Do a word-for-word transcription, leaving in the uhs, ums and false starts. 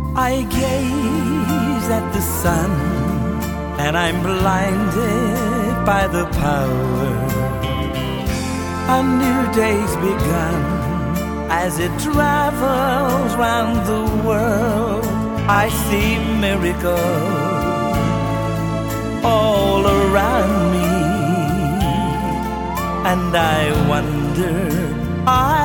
I gaze at the sun, and I'm blinded by the power. A new day's begun as it travels round the world. I see miracles all around me, and I wonder, I